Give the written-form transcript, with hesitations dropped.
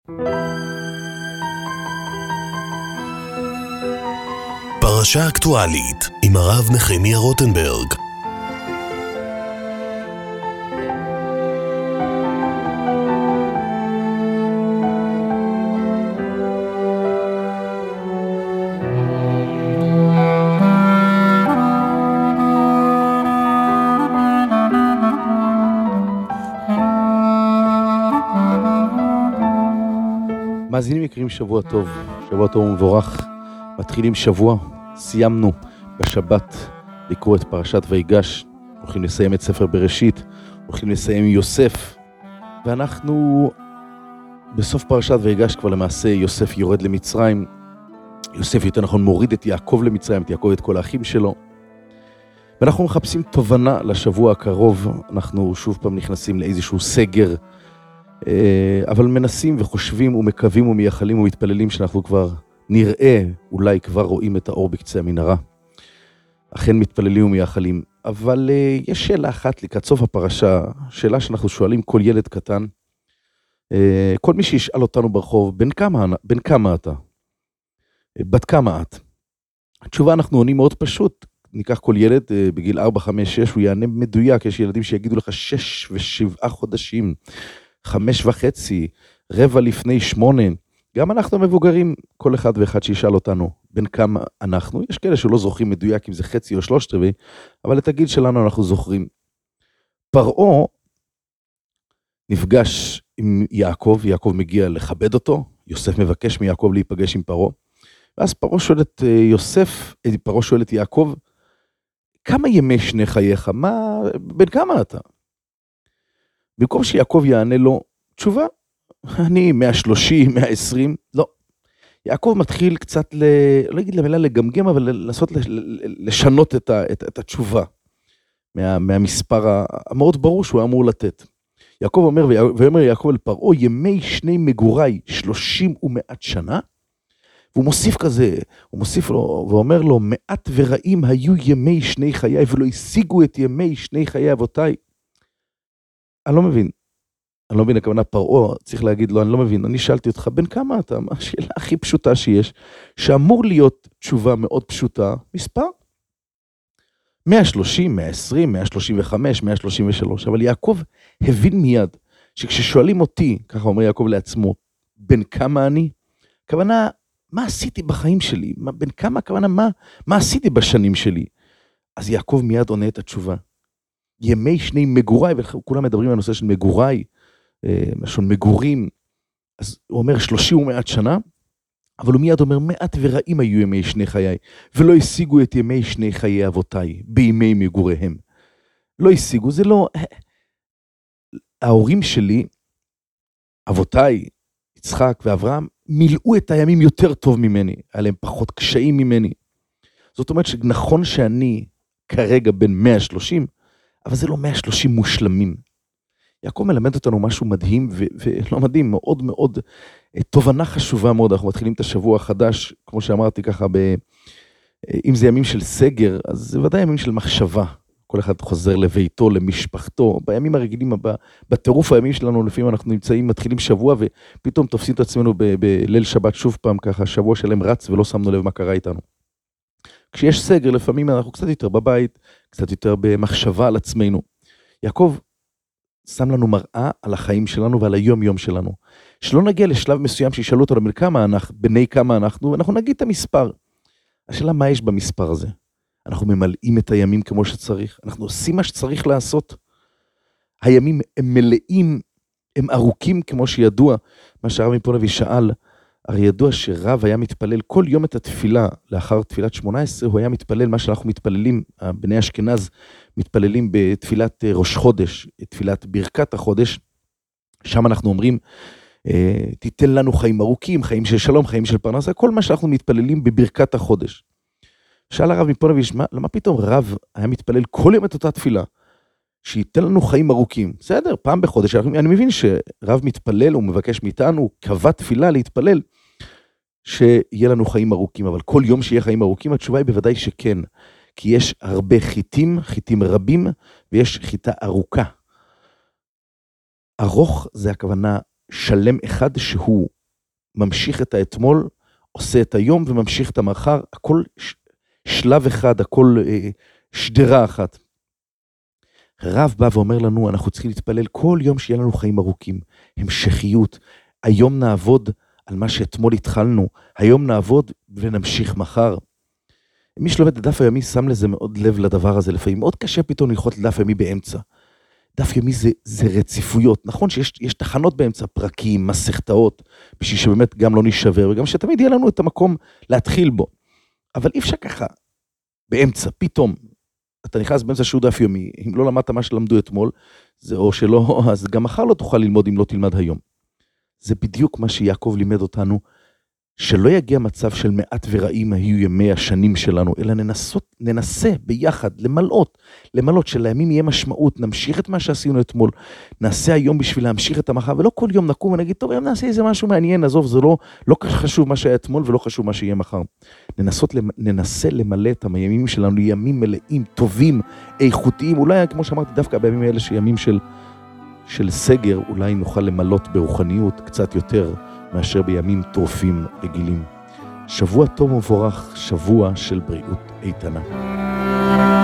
פרשה אקטואלית עם הרב נחמיה רוטנברג. מאזינים יקרים, שבוע טוב ומבורך. מתחילים שבוע, סיימנו בשבת לקרוא את פרשת ויגש, הולכים לסיים את ספר בראשית, הולכים לסיים עם יוסף, ואנחנו בסוף פרשת ויגש כבר למעשה יוסף יורד למצרים, יוסף יותר נכון מוריד את יעקב למצרים, את יעקב את כל האחים שלו, ואנחנו מחפשים תובנה לשבוע הקרוב. אנחנו שוב פעם נכנסים לאיזשהו סגר, אבל מנסים וחושבים ומקווים ומייחלים ומתפללים שאנחנו כבר נראה, אולי כבר רואים את האור בקצה המנהרה. אכן מתפללים ומייחלים. אבל יש שאלה אחת לקראת סוף הפרשה, שאלה שאנחנו שואלים כל ילד קטן, כל מי שישאל אותנו ברחוב, בן כמה אתה? בת כמה את? התשובה אנחנו עונים מאוד פשוט. ניקח כל ילד בגיל 4, 5, 6, הוא יענה מדויק. יש ילדים שיגידו לך 6 ו7 חודשים, 5.5, רבע לפני 8. גם אנחנו המבוגרים, כל אחד ואחד שישאל אותנו בין כמה אנחנו. יש כאלה שלא זוכרים מדויק אם זה חצי או 3/4, אבל את הגיל שלנו אנחנו זוכרים. פרעה נפגש עם יעקב, יעקב מגיע לכבד אותו, יוסף מבקש מיעקב להיפגש עם פרעה, ואז פרעה שואל את יוסף, פרעה שואל את יעקב, כמה ימי שני חייך? בין כמה אתה? במקום שיעקב יענה לו תשובה, אני 130, 120, לא. יעקב מתחיל קצת, לא אגיד למילה לגמגם, אבל לנסות לשנות את התשובה מהמספר המאוד ברור שהוא אמור לתת. יעקב אומר, ואומר יעקב אל פרעה, ימי שני מגוריי 30 ומעט שנה, והוא מוסיף כזה, הוא מוסיף לו ואומר לו, מעט ורעים היו ימי שני חיי, ולא השיגו את ימי שני חיי אבותיי. אני לא מבין, הכוונה פרעה, צריך להגיד לו, אני לא מבין, אני שאלתי אותך, בין כמה אתה? השאלה הכי פשוטה שיש, שאמור להיות תשובה מאוד פשוטה, מספר 130, 120, 135, 133, אבל יעקב הבין מיד, שכששואלים אותי, ככה אומר יעקב לעצמו, בין כמה אני? הכוונה, מה עשיתי בחיים שלי? בין כמה הכוונה, מה עשיתי בשנים שלי? אז יעקב מיד עונה את התשובה. ימי שני מגוריי, וכולם מדברים על הנושא של מגוריי, לשון מגורים, אז הוא אומר 30 ומעט שנה, אבל הוא מיד אומר, מעט ורעים היו ימי שני חיי, ולא השיגו את ימי שני חיי אבותיי, בימי מגוריהם. לא השיגו, זה לא, ההורים שלי, אבותיי, יצחק ואברהם, מילאו את הימים יותר טוב ממני, היה להם פחות קשיים ממני. זאת אומרת שנכון שאני כרגע בין 130, אבל זה לא 130 מושלמים. יעקב מלמד אותנו משהו מדהים, ולא מדהים, מאוד מאוד, תובנה חשובה מאוד. אנחנו מתחילים את השבוע החדש, כמו שאמרתי ככה, אם זה ימים של סגר, אז זה ודאי ימים של מחשבה. כל אחד חוזר לביתו, למשפחתו. בימים הרגילים, בטירוף הימים שלנו, לפעמים אנחנו נמצאים, מתחילים שבוע, ופתאום תופסים את עצמנו בליל שבת שוב פעם ככה, שבוע שלהם רץ, ולא שמנו לב מה קרה איתנו. כשיש סגר, לפעמים אנחנו קצת יותר בבית, קצת יותר במחשבה על עצמנו. יעקב שם לנו מראה על החיים שלנו ועל היום-יום שלנו. שלא נגיע לשלב מסוים שישאלו אותנו בני כמה אנחנו, ואנחנו נגיד את המספר. השאלה מה יש במספר הזה? אנחנו ממלאים את הימים כמו שצריך, אנחנו עושים מה שצריך לעשות. הימים הם מלאים, הם ארוכים כמו שידוע, מה שהרב מפונביץ' שאל, הרי ידוע שרב היה מתפלל כל יום את התפילה, לאחר תפילת 18, הוא היה מתפלל מה שאנחנו מתפללים, בני אשכנז מתפללים בתפילת ראש חודש, תפילת ברכת החודש, שם אנחנו אומרים, תיתן לנו חיים ארוכים, חיים של שלום, חיים של פרנסה, כל מה שאנחנו מתפללים בברכת החודש. שאל הרב מפונביץ', למה פתאום רב היה מתפלל כל יום את אותה תפילה? שייתן לנו חיים ארוכים. בסדר, פעם בחודש, אני מבין שרב מתפלל, הוא מבקש מאיתנו, הוא קבע תפילה להתפלל, שיהיה לנו חיים ארוכים, אבל כל יום שיהיה חיים ארוכים, התשובה היא בוודאי שכן, כי יש הרבה חיטים רבים, ויש חיטה ארוכה. ארוך זה הכוונה שלם אחד שהוא ממשיך את האתמול, עושה את היום וממשיך את המחר, הכל שלב אחד, הכל שדרה אחת. רב בא ואומר לנו, אנחנו צריכים להתפלל כל יום שיהיה לנו חיים ארוכים, המשכיות, היום נעבוד על מה שאתמול התחלנו, היום נעבוד ונמשיך מחר. מי שלומד את דף היומי שם לזה מאוד לב לדבר הזה, לפעמים מאוד קשה פתאום ללחוץ לדף היומי באמצע. דף יומי זה רציפויות, נכון שיש תחנות באמצע, פרקים, מסכתאות, בשביל שבאמת גם לא נשבר, וגם שתמיד יהיה לנו את המקום להתחיל בו. אבל אי אפשר ככה, באמצע, פתאום, אתה נכנס באמצע שהוא דף יומי, אם לא למדת מה שלמדו אתמול, זה או שלא, אז גם מחר לא תוכל ללמוד אם לא תלמד היום. זה בדיוק מה שיעקב לימד אותנו, שלא יגיע מצב של מעט ורעים היו ימי השנים שלנו, אלא ננסה ביחד למלות שלימים יהיה משמעות, נמשיך את מה שעשינו אתמול, נעשה היום בשביל להמשיך את המחר, ולא כל יום נקום ונגיד, טוב, היום נעשה איזה משהו מעניין, עזוב, זה לא חשוב מה שהיה אתמול ולא חשוב מה שיהיה מחר. ננסה למלא את הימים שלנו, ימים מלאים, טובים, איכותיים, אולי כמו שאמרתי, דווקא בימים האלה שימים של סגר, אולי נוכל למלות ברוחניות קצת יותר, מאשר בימים טורפים רגילים. שבוע טוב ומבורך, שבוע של בריאות איתנה.